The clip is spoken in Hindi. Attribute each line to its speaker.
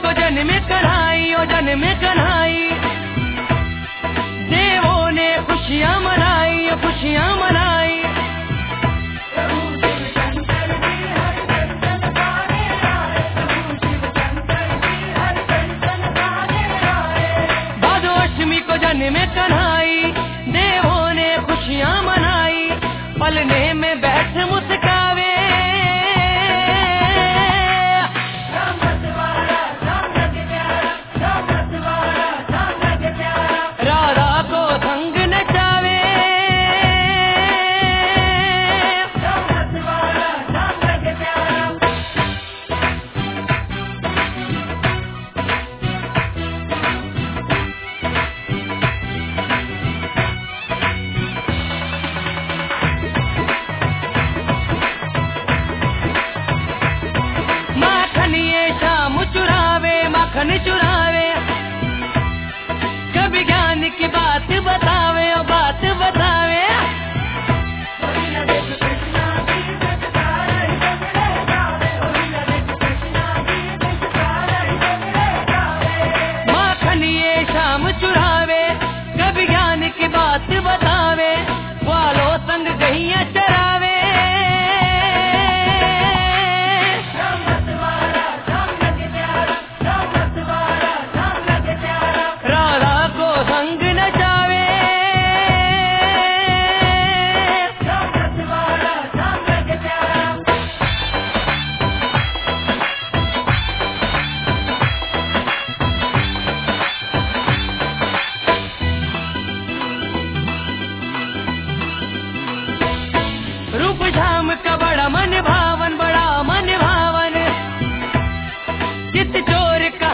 Speaker 1: को जन्म कन्हाई, ओ जन्म कन्हाई, देवों ने खुशियाँ मनाई, खुशियाँ मनाई। भादोष्टमी को जन्म कन्हाई, देवों ने खुशियाँ मनाई, पलने में बैठ मुस्कावे, राधा को संग नचावे, माखन चुरावे, कभी ज्ञान की बात बतावे, ओ बात बतावे। माखन ये शाम चुरावे, कभी ज्ञान की बात बतावे, वालों संग गैया चरावे, संग नचावे। रूप शाम का बड़ा मन भावन, बड़ा मन भावन, चित चोर